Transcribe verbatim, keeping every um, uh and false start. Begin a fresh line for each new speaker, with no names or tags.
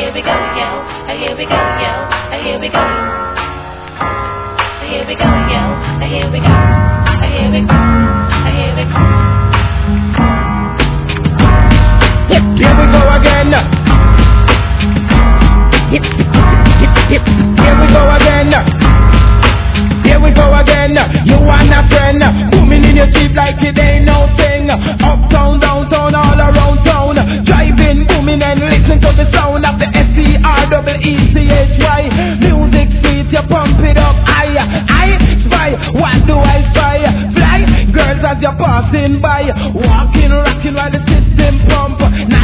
here we go, yo. Here we go, yo. Here we go. Here we go, yo. Here we go. Here we go. Here we go.
Here we go again. Hip, hip, hip. Here we go again. Here we go again. You and a friend booming in your sleep like it ain't no thing. Uptown, downtown, all around town. Driving, booming and listen to the sound of the S E R double E C H Y. Music sweet, you pump it up. I, I spy. What do I spy? Fly, girls as you're passing by. Walking, rocking while the system pump.